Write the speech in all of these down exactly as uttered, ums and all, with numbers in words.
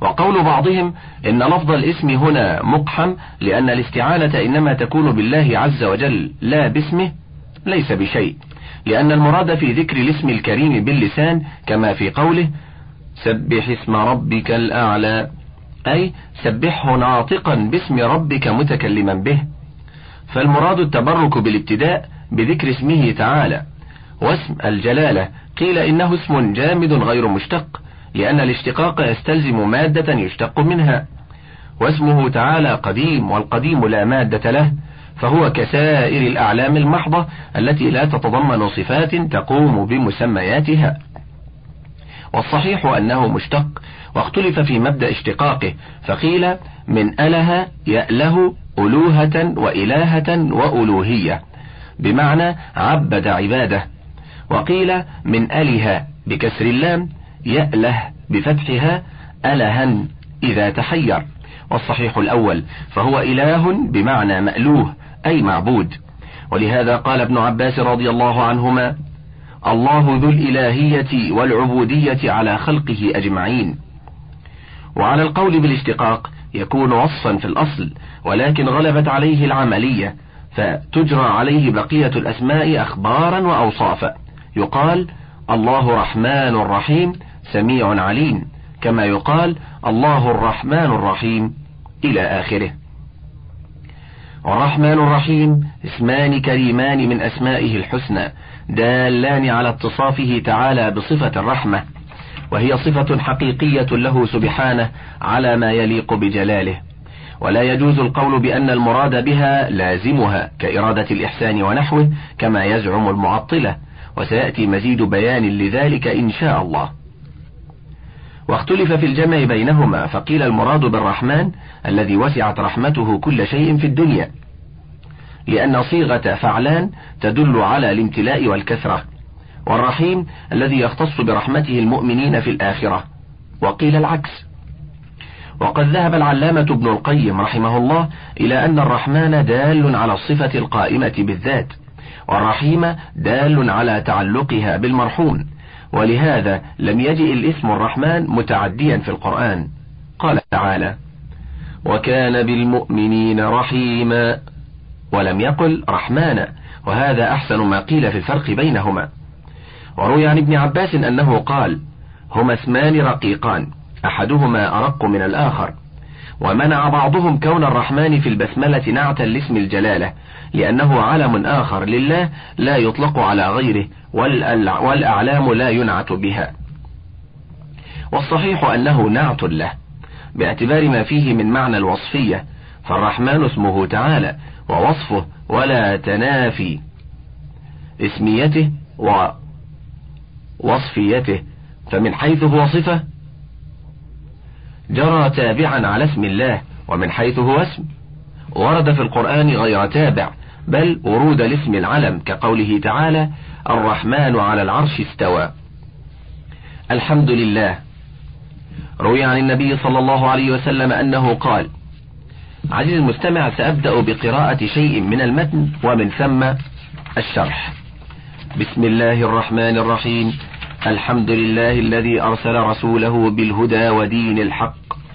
وقول بعضهم إن لفظ الاسم هنا مقحم لأن الاستعانة إنما تكون بالله عز وجل لا باسمه ليس بشيء، لأن المراد في ذكر الاسم الكريم باللسان كما في قوله سبح اسم ربك الأعلى، أي سبحه ناطقا باسم ربك متكلما به. فالمراد التبرك بالابتداء بذكر اسمه تعالى. واسم الجلالة قيل إنه اسم جامد غير مشتق، لأن الاشتقاق يستلزم مادة يشتق منها، واسمه تعالى قديم، والقديم لا مادة له، فهو كسائر الأعلام المحضة التي لا تتضمن صفات تقوم بمسمياتها. والصحيح أنه مشتق، واختلف في مبدأ اشتقاقه، فقيل من أله يأله ألوهة وإلهة وألوهية بمعنى عبد عباده، وقيل من أله بكسر اللام يأله بفتحها ألها إذا تحير، والصحيح الأول، فهو إله بمعنى مألوه أي معبود. ولهذا قال ابن عباس رضي الله عنهما الله ذو الإلهية والعبودية على خلقه أجمعين. وعلى القول بالاشتقاق يكون وصفا في الأصل، ولكن غلبت عليه العملية فتجرى عليه بقية الأسماء أخبارا وأوصافا، يقال الله رحمن رحيم سميع عليم، كما يقال الله الرحمن الرحيم إلى آخره. والرحمن الرحيم اسمان كريمان من أسمائه الحسنى دالان على اتصافه تعالى بصفة الرحمة، وهي صفة حقيقية له سبحانه على ما يليق بجلاله، ولا يجوز القول بأن المراد بها لازمها كإرادة الإحسان ونحوه كما يزعم المعطلة، وسيأتي مزيد بيان لذلك إن شاء الله. واختلف في الجمع بينهما، فقيل المراد بالرحمن الذي وسعت رحمته كل شيء في الدنيا، لأن صيغة فعلان تدل على الامتلاء والكثرة، والرحيم الذي يختص برحمته المؤمنين في الآخرة، وقيل العكس. وقد ذهب العلامة ابن القيم رحمه الله إلى أن الرحمن دال على الصفة القائمة بالذات، والرحيم دال على تعلقها بالمرحوم، ولهذا لم يجئ الاسم الرحمن متعديا في القرآن. قال تعالى وكان بالمؤمنين رحيما، ولم يقل رحمانا، وهذا أحسن ما قيل في الفرق بينهما. وروي عن ابن عباس أنه قال هما اسمان رقيقان أحدهما أرق من الآخر. ومنع بعضهم كون الرحمن في البسملة نعتا لاسم الجلالة، لأنه علم آخر لله لا يطلق على غيره، والأعلام لا ينعت بها. والصحيح أنه نعت له باعتبار ما فيه من معنى الوصفية، فالرحمن اسمه تعالى ووصفه ولا تنافي اسميته ووصفيته، فمن حيث هو صفة جرى تابعا على اسم الله، ومن حيث هو اسم ورد في القرآن غير تابع، بل ورود الاسم العلم كقوله تعالى الرحمن على العرش استوى. الحمد لله. روي عن النبي صلى الله عليه وسلم أنه قال عزيز المستمع سأبدأ بقراءة شيء من المتن ومن ثم الشرح. بسم الله الرحمن الرحيم. الحمد لله الذي أرسل رسوله بالهدى ودين الحق.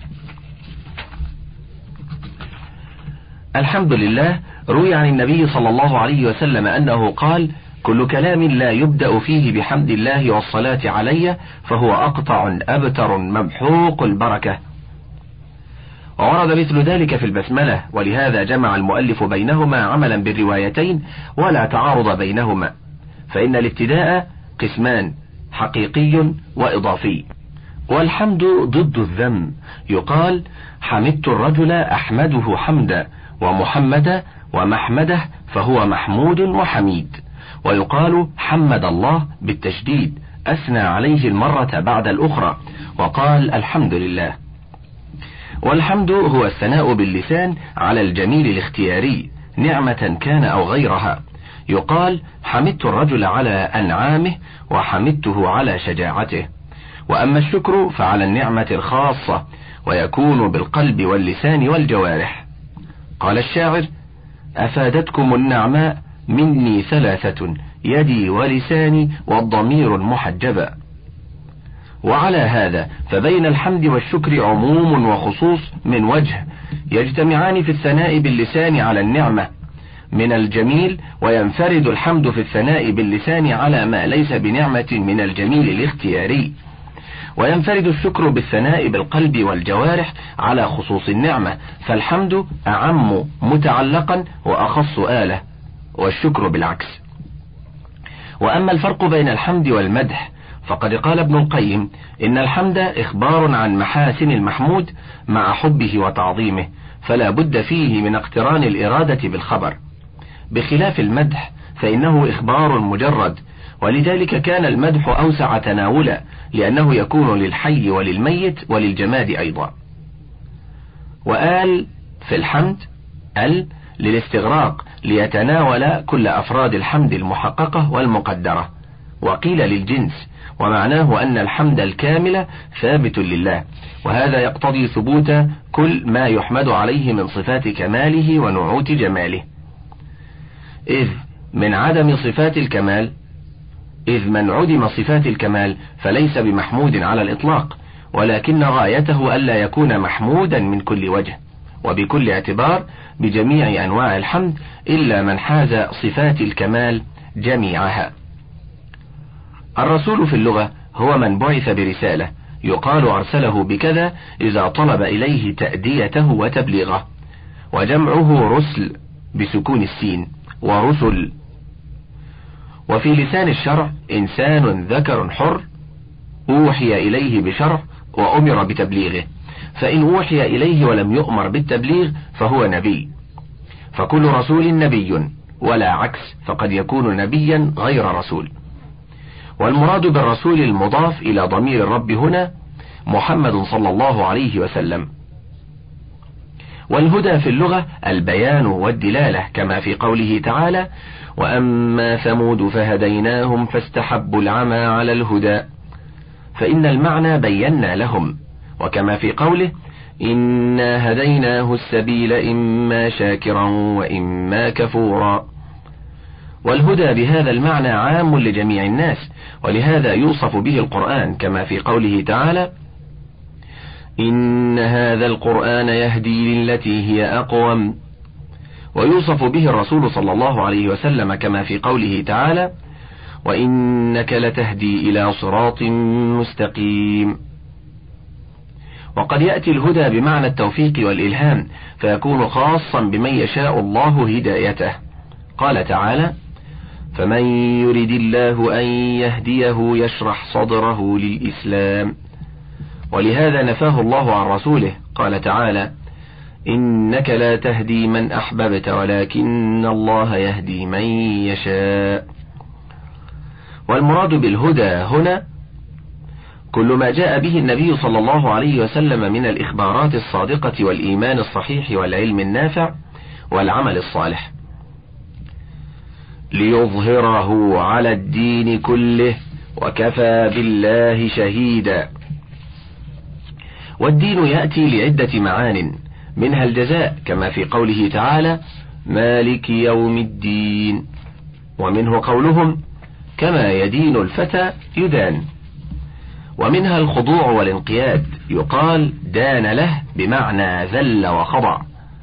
الحمد لله. روي عن النبي صلى الله عليه وسلم أنه قال كل كلام لا يبدأ فيه بحمد الله والصلاة عليه فهو أقطع أبتر ممحوق البركة. وورد مثل ذلك في البسملة، ولهذا جمع المؤلف بينهما عملا بالروايتين ولا تعارض بينهما، فإن الابتداء قسمان حقيقي وإضافي. والحمد ضد الذم، يقال حمدت الرجل أحمده حمدا، ومحمد ومحمده فهو محمود وحميد. ويقال حمد الله بالتشديد، أثنى عليه المرة بعد الأخرى، وقال الحمد لله. والحمد هو الثناء باللسان على الجميل الاختياري نعمة كان أو غيرها، يقال حمدت الرجل على أنعامه وحمدته على شجاعته. وأما الشكر فعلى النعمة الخاصة، ويكون بالقلب واللسان والجوارح. قال الشاعر أفادتكم النعماء مني ثلاثة، يدي ولساني والضمير المحجبا. وعلى هذا فبين الحمد والشكر عموم وخصوص من وجه، يجتمعان في الثناء باللسان على النعمة من الجميل، وينفرد الحمد في الثناء باللسان على ما ليس بنعمة من الجميل الاختياري، وينفرد الشكر بالثناء بالقلب والجوارح على خصوص النعمة، فالحمد أعم متعلقا وأخص آلة، والشكر بالعكس. وأما الفرق بين الحمد والمدح فقد قال ابن القيم إن الحمد إخبار عن محاسن المحمود مع حبه وتعظيمه، فلا بد فيه من اقتران الإرادة بالخبر، بخلاف المدح فإنه إخبار مجرد، ولذلك كان المدح أوسع تناولا، لأنه يكون للحي وللميت وللجماد أيضا. وآل في الحمد ال للاستغراق ليتناول كل أفراد الحمد المحققة والمقدرة، وقيل للجنس، ومعناه أن الحمد الكامل ثابت لله، وهذا يقتضي ثبوت كل ما يحمد عليه من صفات كماله ونعوت جماله، إذ من عدم صفات الكمال إذ من عدم صفات الكمال فليس بمحمود على الإطلاق، ولكن غايته ألا يكون محمودا من كل وجه وبكل اعتبار بجميع أنواع الحمد إلا من حاز صفات الكمال جميعها. الرسول في اللغة هو من بعث برسالة، يقال أرسله بكذا إذا طلب إليه تأديته وتبليغه، وجمعه رسل بسكون السين ورسل. وفي لسان الشرع إنسان ذكر حر أوحي إليه بشرع وأمر بتبليغه، فإن أوحي إليه ولم يؤمر بالتبليغ فهو نبي، فكل رسول نبي ولا عكس، فقد يكون نبيا غير رسول. والمراد بالرسول المضاف إلى ضمير الرب هنا محمد صلى الله عليه وسلم. والهدى في اللغة البيان والدلالة، كما في قوله تعالى: وأما ثمود فهديناهم فاستحبوا العمى على الهدى، فإن المعنى بينا لهم، وكما في قوله: إنا هديناه السبيل إما شاكرا وإما كفورا. والهدى بهذا المعنى عام لجميع الناس، ولهذا يوصف به القرآن، كما في قوله تعالى: إن هذا القرآن يهدي للتي هي أقوم. ويوصف به الرسول صلى الله عليه وسلم، كما في قوله تعالى: وإنك لتهدي إلى صراط مستقيم. وقد يأتي الهدى بمعنى التوفيق والإلهام، فيكون خاصا بمن يشاء الله هدايته. قال تعالى: فمن يرد الله أن يهديه يشرح صدره للإسلام. ولهذا نفاه الله عن رسوله، قال تعالى: إنك لا تهدي من أحببت ولكن الله يهدي من يشاء. والمراد بالهدى هنا كل ما جاء به النبي صلى الله عليه وسلم من الإخبارات الصادقة والإيمان الصحيح والعلم النافع والعمل الصالح، ليظهره على الدين كله وكفى بالله شهيدا. والدين يأتي لعدة معان، منها الجزاء، كما في قوله تعالى: مالك يوم الدين. ومنه قولهم: كما يدين الفتى يدان. ومنها الخضوع والانقياد، يقال دان له بمعنى ذل وخضع،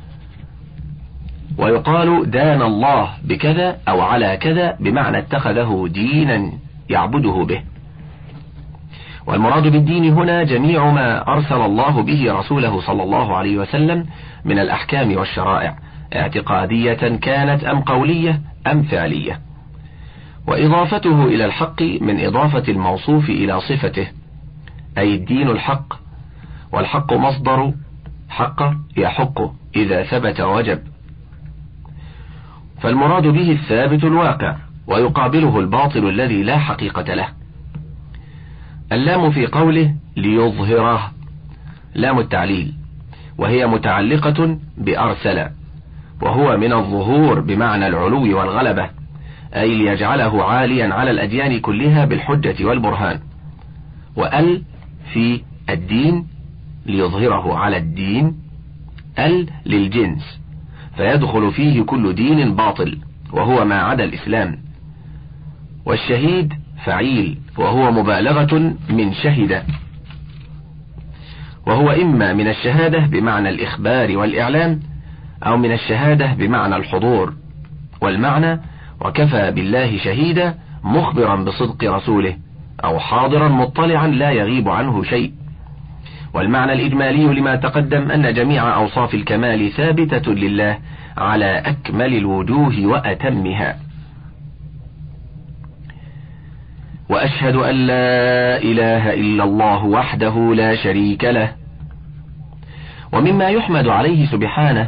ويقال دان الله بكذا أو على كذا بمعنى اتخذه دينا يعبده به. والمراد بالدين هنا جميع ما أرسل الله به رسوله صلى الله عليه وسلم من الأحكام والشرائع، اعتقادية كانت أم قولية أم فعلية. وإضافته إلى الحق من إضافة الموصوف إلى صفته، أي الدين الحق، والحق مصدر حق يحق إذا ثبت وجب، فالمراد به الثابت الواقع، ويقابله الباطل الذي لا حقيقة له. اللام في قوله ليظهره لام التعليل، وهي متعلقة بأرسل، وهو من الظهور بمعنى العلو والغلبة، أي ليجعله عاليا على الأديان كلها بالحجة والبرهان. وأل في الدين ليظهره على الدين، ال للجنس، فيدخل فيه كل دين باطل وهو ما عدا الإسلام. والشهيد فعيل، وهو مبالغة من شهد، وهو إما من الشهادة بمعنى الإخبار والإعلام، أو من الشهادة بمعنى الحضور. والمعنى وكفى بالله شهيدا مخبرا بصدق رسوله، أو حاضرا مطلعا لا يغيب عنه شيء. والمعنى الإجمالي لما تقدم أن جميع أوصاف الكمال ثابتة لله على أكمل الوجوه وأتمها. وأشهد أن لا إله إلا الله وحده لا شريك له. ومما يحمد عليه سبحانه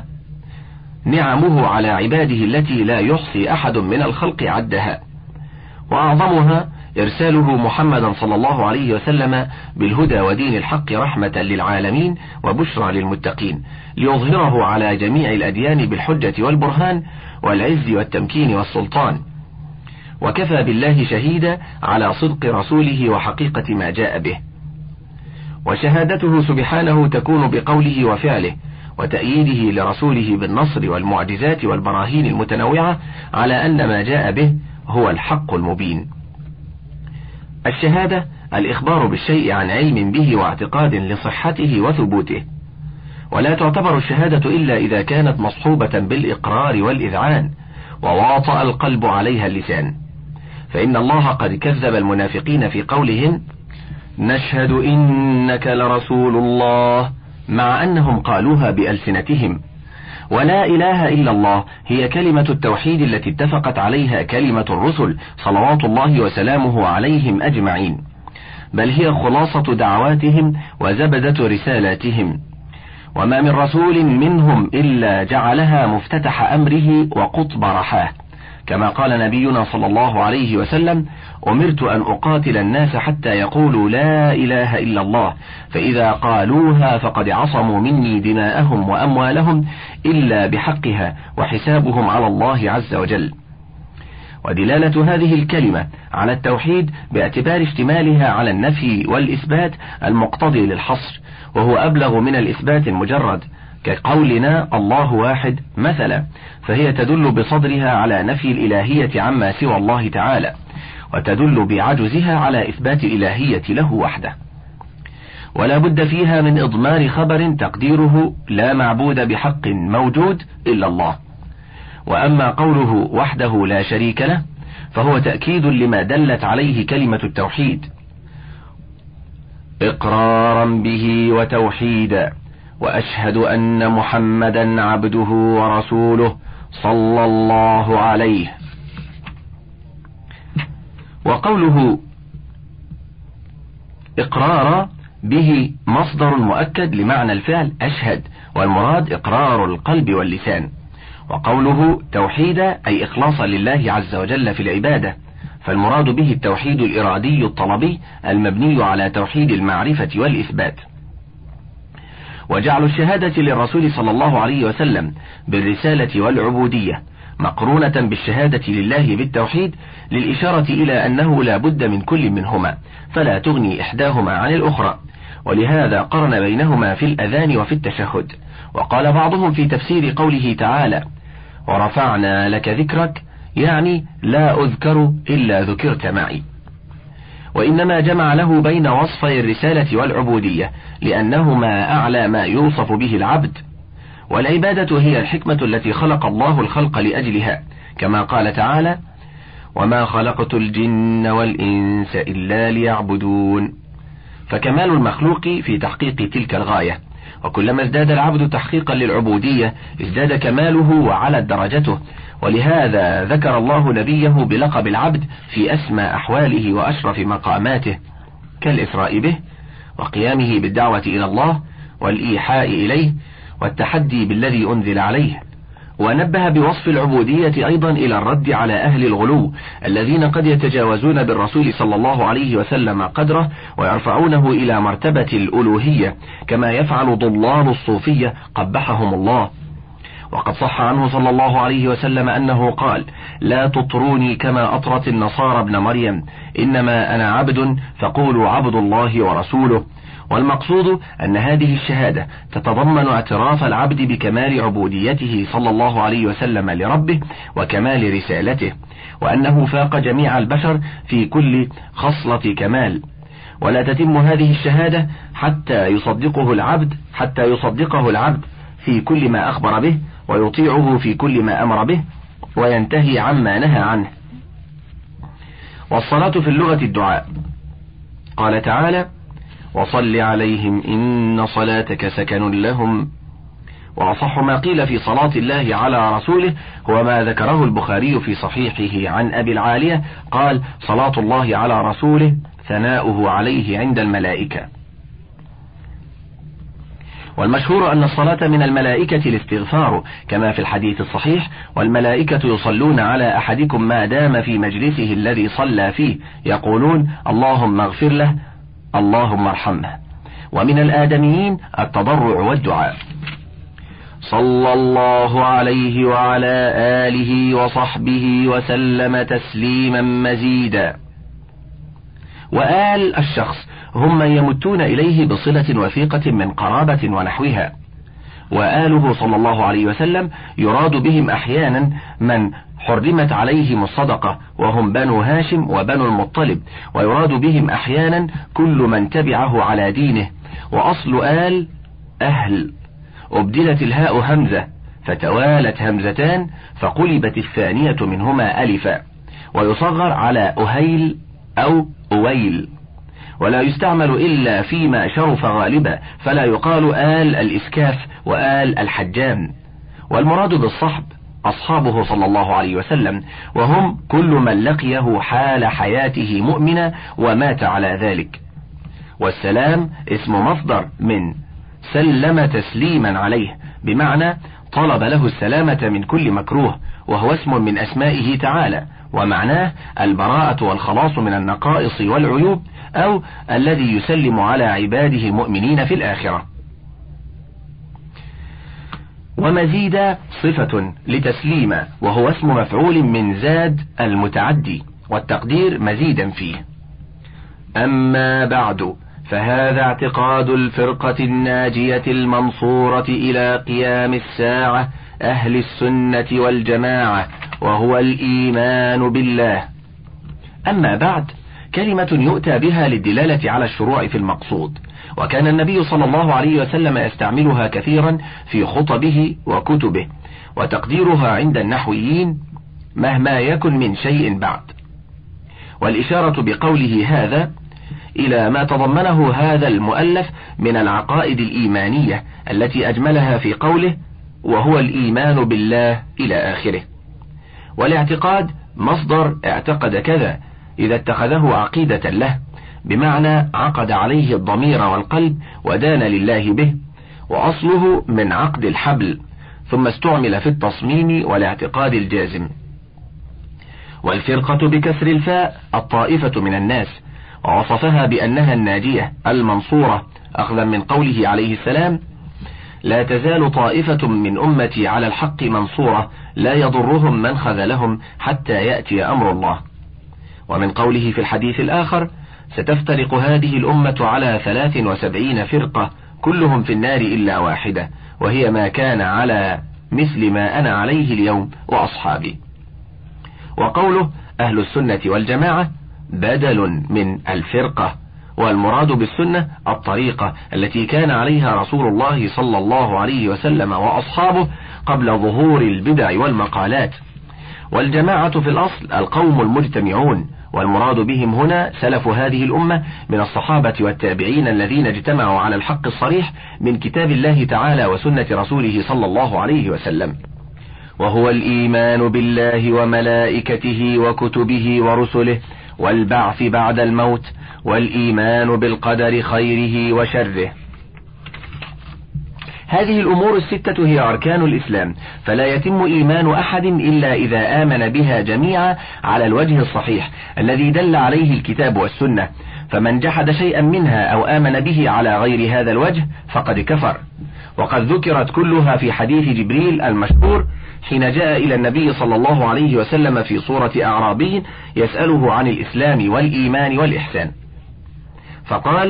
نعمه على عباده التي لا يحصي أحد من الخلق عدها، وأعظمها إرساله محمدا صلى الله عليه وسلم بالهدى ودين الحق رحمة للعالمين وبشرى للمتقين، ليظهره على جميع الأديان بالحجة والبرهان والعز والتمكين والسلطان. وكفى بالله شهيدا على صدق رسوله وحقيقة ما جاء به. وشهادته سبحانه تكون بقوله وفعله، وتأييده لرسوله بالنصر والمعجزات والبراهين المتنوعة على أن ما جاء به هو الحق المبين. الشهادة الإخبار بالشيء عن علم به واعتقاد لصحته وثبوته، ولا تعتبر الشهادة إلا إذا كانت مصحوبة بالإقرار والإذعان وواطأ القلب عليها اللسان، فإن الله قد كذب المنافقين في قولهم نشهد إنك لرسول الله، مع أنهم قالوها بألسنتهم. ولا إله إلا الله هي كلمة التوحيد التي اتفقت عليها كلمة الرسل صلوات الله وسلامه عليهم أجمعين، بل هي خلاصة دعواتهم وزبدة رسالاتهم. وما من رسول منهم إلا جعلها مفتتح أمره وقطب رحاه، كما قال نبينا صلى الله عليه وسلم أمرت أن أقاتل الناس حتى يقولوا لا إله إلا الله، فإذا قالوها فقد عصموا مني دماءهم وأموالهم إلا بحقها وحسابهم على الله عز وجل. ودلالة هذه الكلمة على التوحيد باعتبار اشتمالها على النفي والإثبات المقتضي للحصر، وهو أبلغ من الإثبات المجرد، كقولنا الله واحد مثلا، فهي تدل بصدرها على نفي الإلهية عما سوى الله تعالى، وتدل بعجزها على إثبات الإلهية له وحده. ولا بد فيها من إضمار خبر تقديره لا معبود بحق موجود إلا الله. وأما قوله وحده لا شريك له فهو تأكيد لما دلت عليه كلمة التوحيد إقرارا به وتوحيدا. وأشهد أن محمدا عبده ورسوله صلى الله عليه. وقوله إقرارا به مصدر مؤكد لمعنى الفعل أشهد، والمراد إقرار القلب واللسان. وقوله توحيدا أي إخلاصا لله عز وجل في العبادة، فالمراد به التوحيد الإرادي الطلبي المبني على توحيد المعرفة والإثبات. وجعل الشهادة للرسول صلى الله عليه وسلم بالرسالة والعبودية مقرونة بالشهادة لله بالتوحيد للإشارة إلى أنه لا بد من كل منهما، فلا تغني إحداهما عن الأخرى، ولهذا قرن بينهما في الأذان وفي التشهد. وقال بعضهم في تفسير قوله تعالى ورفعنا لك ذكرك، يعني لا أذكر إلا ذكرت معي. وإنما جمع له بين وصفي الرسالة والعبودية لأنهما أعلى ما يوصف به العبد، والعبادة هي الحكمة التي خلق الله الخلق لأجلها، كما قال تعالى وما خلقت الجن والإنس إلا ليعبدون. فكمال المخلوق في تحقيق تلك الغاية، وكلما ازداد العبد تحقيقا للعبودية ازداد كماله وعلت درجته. ولهذا ذكر الله نبيه بلقب العبد في أسمى أحواله وأشرف مقاماته، كالإسراء به وقيامه بالدعوة إلى الله والإيحاء إليه والتحدي بالذي أنزل عليه. ونبه بوصف العبودية أيضا إلى الرد على أهل الغلو الذين قد يتجاوزون بالرسول صلى الله عليه وسلم قدره ويرفعونه إلى مرتبة الألوهية، كما يفعل ضلال الصوفية قبحهم الله. وقد صح عنه صلى الله عليه وسلم أنه قال لا تطروني كما أطرت النصارى ابن مريم، إنما أنا عبد فقولوا عبد الله ورسوله. والمقصود أن هذه الشهادة تتضمن اعتراف العبد بكمال عبوديته صلى الله عليه وسلم لربه وكمال رسالته، وأنه فاق جميع البشر في كل خصلة كمال، ولا تتم هذه الشهادة حتى يصدقه العبد حتى يصدقه العبد في كل ما أخبر به، ويطيعه في كل ما أمر به، وينتهي عما نهى عنه. والصلاة في اللغة الدعاء. قال تعالى: وصل عليهم إن صلاتك سكن لهم. وأصح ما قيل في صلاة الله على رسوله هو ما ذكره البخاري في صحيحه عن أبي العالية قال: صلاة الله على رسوله ثناؤه عليه عند الملائكة. والمشهور أن الصلاة من الملائكة الاستغفار كما في الحديث الصحيح: والملائكة يصلون على أحدكم ما دام في مجلسه الذي صلى فيه، يقولون: اللهم اغفر له، اللهم ارحمه. ومن الآدميين التضرع والدعاء. صلى الله عليه وعلى آله وصحبه وسلم تسليما مزيدا. وآل الشخص هم من يمتون إليه بصلة وثيقة من قرابة ونحوها، وآله صلى الله عليه وسلم يراد بهم أحيانا من حرمت عليهم الصدقة وهم بنو هاشم وبنو المطلب، ويراد بهم أحيانا كل من تبعه على دينه. وأصل آل أهل، أبدلت الهاء همزة فتوالت همزتان فقلبت الثانية منهما ألفا، ويصغر على أهيل أو أويل، ولا يستعمل إلا فيما شرف غالبا، فلا يقال آل الإسكاف وآل الحجام. والمراد بالصحب أصحابه صلى الله عليه وسلم، وهم كل من لقيه حال حياته مؤمنا ومات على ذلك. والسلام اسم مصدر من سلم تسليما عليه، بمعنى طلب له السلامة من كل مكروه، وهو اسم من أسمائه تعالى، ومعناه البراءة والخلاص من النقائص والعيوب، أو الذي يسلم على عباده المؤمنين في الآخرة. ومزيد صفة لتسليم، وهو اسم مفعول من زاد المتعدي، والتقدير مزيدا فيه. أما بعد، فهذا اعتقاد الفرقة الناجية المنصورة إلى قيام الساعة أهل السنة والجماعة، وهو الإيمان بالله. أما بعد، كلمة يؤتى بها للدلالة على الشروع في المقصود، وكان النبي صلى الله عليه وسلم يستعملها كثيرا في خطبه وكتبه، وتقديرها عند النحويين مهما يكن من شيء بعد. والإشارة بقوله هذا إلى ما تضمنه هذا المؤلف من العقائد الإيمانية التي أجملها في قوله: وهو الإيمان بالله إلى آخره. والاعتقاد مصدر اعتقد كذا إذا اتخذه عقيدة له، بمعنى عقد عليه الضمير والقلب ودان لله به، وأصله من عقد الحبل، ثم استعمل في التصميم والاعتقاد الجازم. والفرقة بكسر الفاء الطائفة من الناس، ووصفها بأنها الناجية المنصورة، أخذا من قوله عليه السلام: لا تزال طائفة من أمتي على الحق منصورة لا يضرهم من خذلهم حتى يأتي أمر الله. ومن قوله في الحديث الآخر: ستفترق هذه الأمة على ثلاث وسبعين فرقة كلهم في النار إلا واحدة، وهي ما كان على مثل ما أنا عليه اليوم وأصحابي. وقوله أهل السنة والجماعة بدل من الفرقة، والمراد بالسنة الطريقة التي كان عليها رسول الله صلى الله عليه وسلم وأصحابه قبل ظهور البدع والمقالات. والجماعة في الأصل القوم المجتمعون، والمراد بهم هنا سلف هذه الأمة من الصحابة والتابعين الذين اجتمعوا على الحق الصريح من كتاب الله تعالى وسنة رسوله صلى الله عليه وسلم. وهو الإيمان بالله وملائكته وكتبه ورسله والبعث بعد الموت، والإيمان بالقدر خيره وشره. هذه الأمور الستة هي أركان الإسلام، فلا يتم إيمان أحد إلا إذا آمن بها جميعا على الوجه الصحيح الذي دل عليه الكتاب والسنة، فمن جحد شيئا منها أو آمن به على غير هذا الوجه فقد كفر. وقد ذكرت كلها في حديث جبريل المشهور حين جاء إلى النبي صلى الله عليه وسلم في صورة أعرابي يسأله عن الإسلام والإيمان والإحسان، فقال: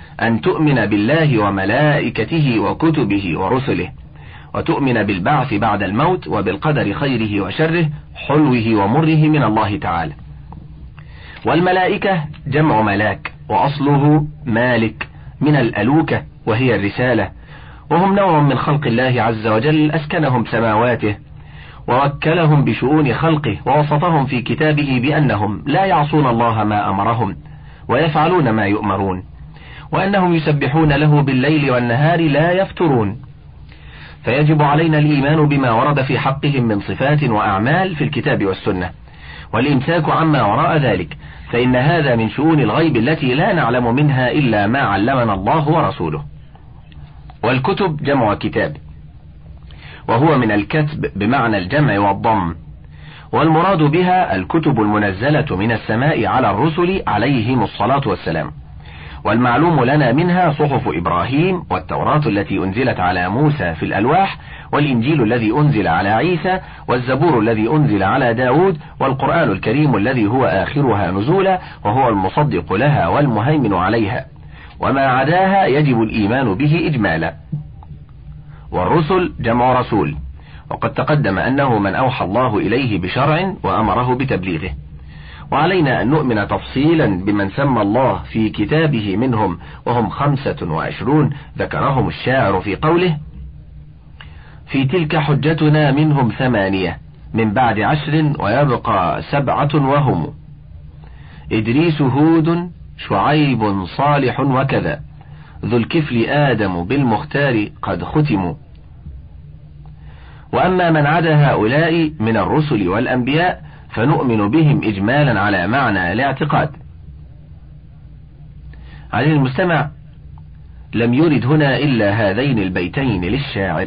أن تؤمن بالله وملائكته وكتبه ورسله، وتؤمن بالبعث بعد الموت وبالقدر خيره وشره حلوه ومره من الله تعالى. والملائكة جمع ملاك، وأصله مالك من الألوكة وهي الرسالة، وهم نوع من خلق الله عز وجل أسكنهم سماواته ووكلهم بشؤون خلقه، ووصفهم في كتابه بأنهم لا يعصون الله ما أمرهم ويفعلون ما يؤمرون، وأنهم يسبحون له بالليل والنهار لا يفترون. فيجب علينا الإيمان بما ورد في حقهم من صفات وأعمال في الكتاب والسنة، والإمساك عما وراء ذلك، فإن هذا من شؤون الغيب التي لا نعلم منها إلا ما علمنا الله ورسوله. والكتب جمع كتاب، وهو من الكتب بمعنى الجمع والضم، والمراد بها الكتب المنزلة من السماء على الرسل عليهم الصلاة والسلام. والمعلوم لنا منها صحف إبراهيم، والتوراة التي أنزلت على موسى في الألواح، والإنجيل الذي أنزل على عيسى، والزبور الذي أنزل على داود، والقرآن الكريم الذي هو آخرها نزولا وهو المصدق لها والمهيمن عليها، وما عداها يجب الإيمان به إجمالا. والرسل جمع رسول، وقد تقدم أنه من أوحى الله إليه بشرع وأمره بتبليغه. وعلينا أن نؤمن تفصيلا بمن سمى الله في كتابه منهم، وهم خمسة وعشرون ذكرهم الشاعر في قوله: في تلك حجتنا منهم ثمانية من بعد عشر ويبقى سبعة وهم إدريس هود شعيب صالح وكذا ذو الكفل آدم بالمختار قد ختموا. وأما من عدا هؤلاء من الرسل والأنبياء فنؤمن بهم إجمالا على معنى الاعتقاد. على المستمع، لم يرد هنا إلا هذين البيتين للشاعر.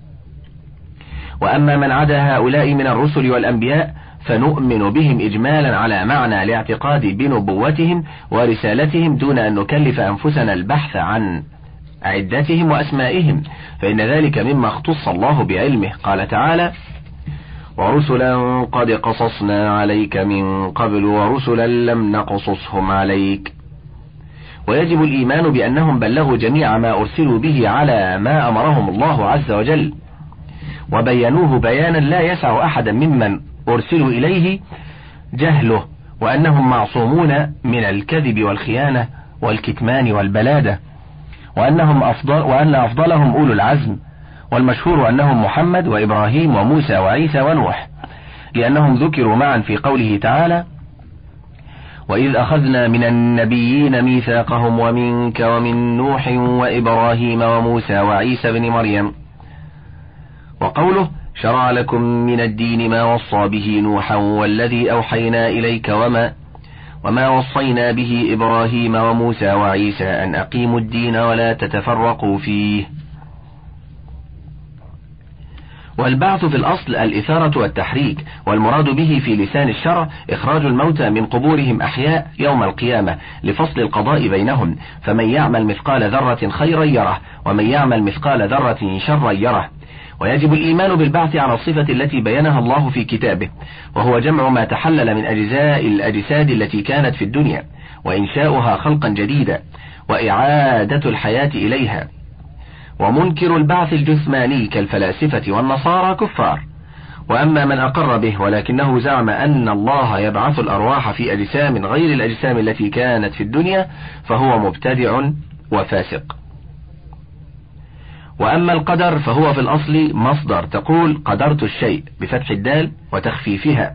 وأما من عدا هؤلاء من الرسل والأنبياء فنؤمن بهم إجمالا على معنى الاعتقاد بنبوتهم ورسالتهم، دون أن نكلف أنفسنا البحث عن عدتهم وأسمائهم، فإن ذلك مما اختص الله بعلمه. قال تعالى: ورسلا قد قصصنا عليك من قبل ورسلا لم نقصصهم عليك. ويجب الإيمان بأنهم بلغوا جميع ما أرسلوا به على ما أمرهم الله عز وجل، وبينوه بيانا لا يسع أحدا ممن أرسلوا إليه جهله، وأنهم معصومون من الكذب والخيانة والكتمان والبلادة، وأنهم أفضل وأن أفضلهم أولو العزم، والمشهور أنهم محمد وإبراهيم وموسى وعيسى ونوح، لأنهم ذكروا معا في قوله تعالى: وإذ أخذنا من النبيين ميثاقهم ومنك ومن نوح وإبراهيم وموسى وعيسى بن مريم. وقوله: شرع لكم من الدين ما وصى به نوحا والذي أوحينا إليك وما وما وصينا به إبراهيم وموسى وعيسى أن أقيموا الدين ولا تتفرقوا فيه. والبعث في الأصل الإثارة والتحريك، والمراد به في لسان الشرع إخراج الموتى من قبورهم أحياء يوم القيامة لفصل القضاء بينهم، فمن يعمل مثقال ذرة خيرا يره، ومن يعمل مثقال ذرة شرا يره. ويجب الإيمان بالبعث على الصفة التي بينها الله في كتابه، وهو جمع ما تحلل من أجزاء الأجساد التي كانت في الدنيا، وإنشاؤها خلقا جديدا، وإعادة الحياة إليها. ومنكر البعث الجسماني كالفلاسفة والنصارى كفار. وأما من أقر به ولكنه زعم أن الله يبعث الأرواح في أجسام غير الأجسام التي كانت في الدنيا فهو مبتدع وفاسق. وأما القدر فهو في الأصل مصدر، تقول قدرت الشيء بفتح الدال وتخفيفها،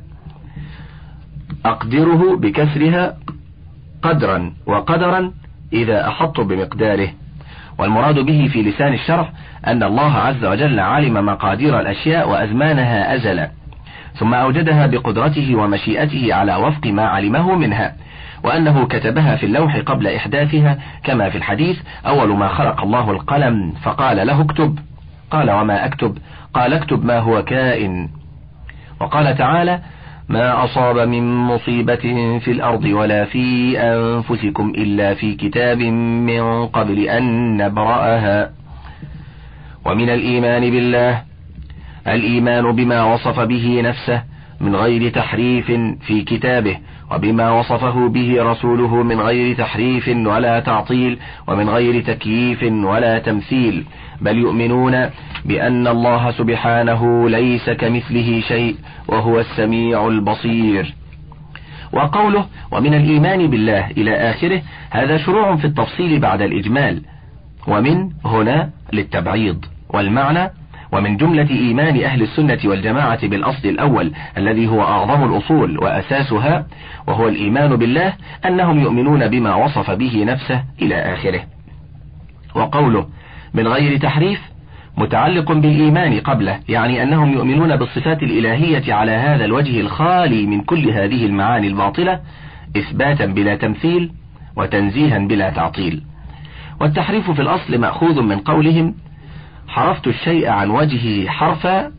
أقدره بكسرها قدرا وقدرا إذا أحط بمقداره. والمراد به في لسان الشرع أن الله عز وجل علم مقادير الأشياء وأزمانها أزلا، ثم أوجدها بقدرته ومشيئته على وفق ما علمه منها، وأنه كتبها في اللوح قبل إحداثها، كما في الحديث: أول ما خلق الله القلم فقال له اكتب، قال وما أكتب؟ قال اكتب ما هو كائن. وقال تعالى: ما أصاب من مصيبة في الأرض ولا في أنفسكم إلا في كتاب من قبل أن نبرأها. ومن الإيمان بالله الإيمان بما وصف به نفسه من غير تحريف في كتابه، وبما وصفه به رسوله من غير تحريف ولا تعطيل، ومن غير تكييف ولا تمثيل، بل يؤمنون بأن الله سبحانه ليس كمثله شيء وهو السميع البصير. وقوله ومن الإيمان بالله إلى آخره هذا شروع في التفصيل بعد الإجمال، ومن هنا للتبعيض، والمعنى ومن جملة إيمان أهل السنة والجماعة بالأصل الأول الذي هو أعظم الأصول وأساسها، وهو الإيمان بالله، أنهم يؤمنون بما وصف به نفسه إلى آخره. وقوله من غير تحريف متعلق بالإيمان قبله، يعني أنهم يؤمنون بالصفات الإلهية على هذا الوجه الخالي من كل هذه المعاني الباطلة، إثباتا بلا تمثيل وتنزيها بلا تعطيل. والتحريف في الأصل مأخوذ من قولهم حرفت الشيء عن وجهه حرفا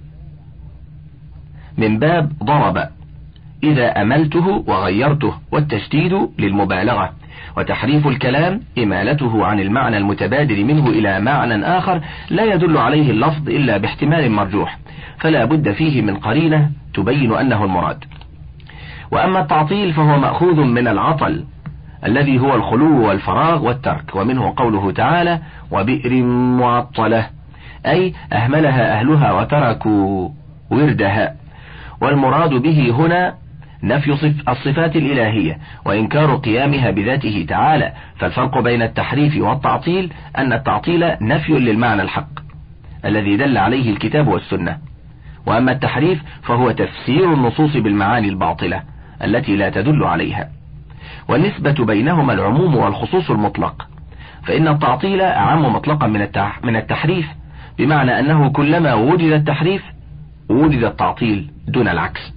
من باب ضرب إذا أملته وغيرته، والتشديد للمبالغة. وتحريف الكلام إمالته عن المعنى المتبادل منه إلى معنى آخر لا يدل عليه اللفظ إلا باحتمال مرجوح، فلا بد فيه من قرينة تبين أنه المراد. وأما التعطيل فهو مأخوذ من العطل الذي هو الخلو والفراغ والترك، ومنه قوله تعالى وبئر معطلة، أي أهملها أهلها وتركوا وردها. والمراد به هنا نفي الصفات الإلهية وإنكار قيامها بذاته تعالى. فالفرق بين التحريف والتعطيل أن التعطيل نفي للمعنى الحق الذي دل عليه الكتاب والسنة، وأما التحريف فهو تفسير النصوص بالمعاني الباطلة التي لا تدل عليها. والنسبة بينهما العموم والخصوص المطلق، فإن التعطيل أعم مطلقا من التحريف، بمعنى أنه كلما وجد التحريف وجد التعطيل دون العكس،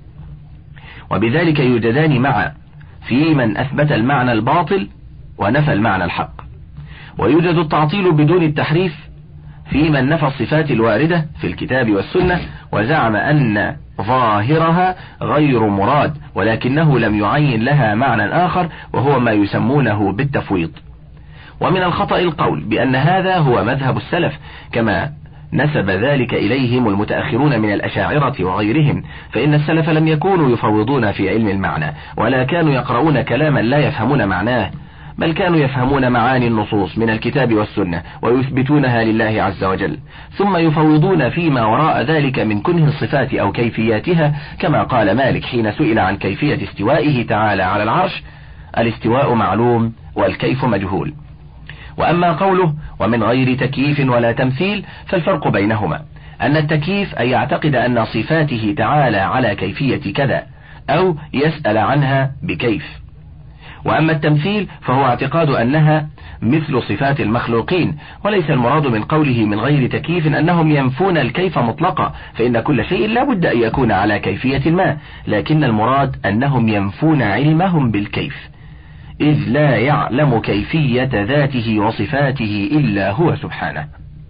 وبذلك يوجدان معا في من أثبت المعنى الباطل ونفى المعنى الحق، ويوجد التعطيل بدون التحريف في من نفى الصفات الواردة في الكتاب والسنة وزعم أن ظاهرها غير مراد، ولكنه لم يعين لها معنى آخر وهو ما يسمونه بالتفويض. ومن الخطأ القول بأن هذا هو مذهب السلف، كما نسب ذلك إليهم المتأخرون من الأشاعرة وغيرهم، فإن السلف لم يكونوا يفوضون في علم المعنى، ولا كانوا يقرؤون كلاما لا يفهمون معناه، بل كانوا يفهمون معاني النصوص من الكتاب والسنة ويثبتونها لله عز وجل، ثم يفوضون فيما وراء ذلك من كنه الصفات أو كيفياتها، كما قال مالك حين سئل عن كيفية استوائه تعالى على العرش: الاستواء معلوم والكيف مجهول. وأما قوله ومن غير تكييف ولا تمثيل فالفرق بينهما أن التكييف أن يعتقد أن صفاته تعالى على كيفية كذا، أو يسأل عنها بكيف. وأما التمثيل فهو اعتقاد أنها مثل صفات المخلوقين، وليس المراد من قوله من غير تكييف أنهم ينفون الكيف مطلقا، فإن كل شيء لا بد أن يكون على كيفية ما، لكن المراد أنهم ينفون علمهم بالكيف، إذ لا يعلم كيفية ذاته وصفاته إلا هو سبحانه.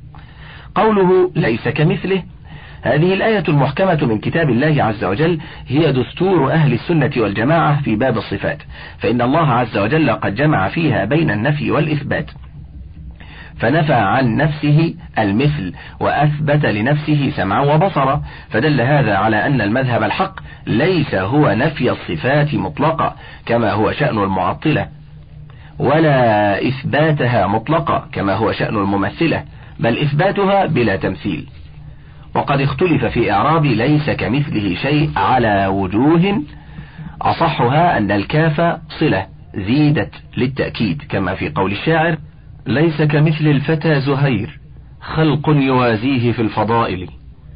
قوله ليس كمثله، هذه الآية المحكمة من كتاب الله عز وجل هي دستور أهل السنة والجماعة في باب الصفات، فإن الله عز وجل قد جمع فيها بين النفي والإثبات، فنفى عن نفسه المثل وأثبت لنفسه سمعا وبصرا، فدل هذا على أن المذهب الحق ليس هو نفي الصفات مطلقا كما هو شأن المعطلة، ولا إثباتها مطلقا كما هو شأن الممثلة، بل إثباتها بلا تمثيل. وقد اختلف في إعراب ليس كمثله شيء على وجوه، أصحها أن الكاف صلة زيدت للتأكيد، كما في قول الشاعر: ليس كمثل الفتى زهير خلق يوازيه في الفضائل،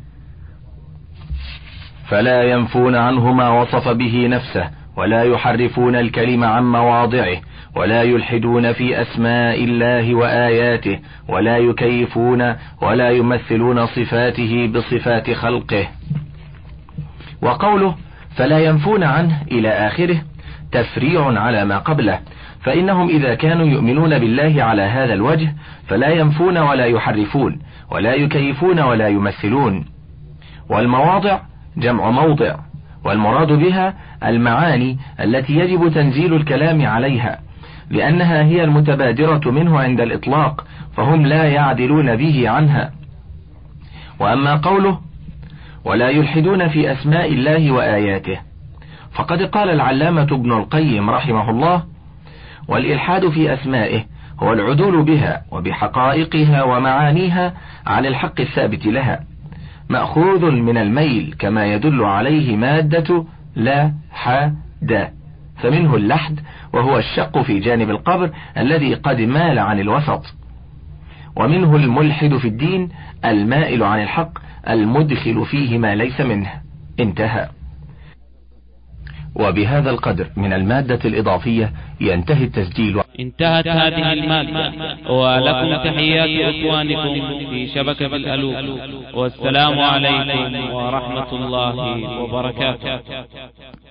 فلا ينفون عنه ما وصف به نفسه، ولا يحرفون الكلم عن مواضعه، ولا يلحدون في أسماء الله وآياته، ولا يكيفون ولا يمثلون صفاته بصفات خلقه. وقوله فلا ينفون عنه إلى آخره تفريع على ما قبله، فإنهم إذا كانوا يؤمنون بالله على هذا الوجه فلا ينفون ولا يحرفون ولا يكيفون ولا يمثلون. والمواضع جمع موضع، والمراد بها المعاني التي يجب تنزيل الكلام عليها، لأنها هي المتبادرة منه عند الإطلاق، فهم لا يعدلون به عنها. وأما قوله ولا يلحدون في أسماء الله وآياته. فقد قال العلامة ابن القيم رحمه الله: والإلحاد في أسمائه هو العدول بها وبحقائقها ومعانيها عن الحق الثابت لها، مأخوذ من الميل كما يدل عليه مادة لا حد، فمنه اللحد وهو الشق في جانب القبر الذي قد مال عن الوسط، ومنه الملحد في الدين المائل عن الحق المدخل فيه ما ليس منه. انتهى. وبهذا القدر من المادة الإضافية ينتهي التسجيل. انتهت هذه المادة، ولكم تحيات إخوانكم في شبكة الألوف، والسلام عليكم ورحمة الله وبركاته.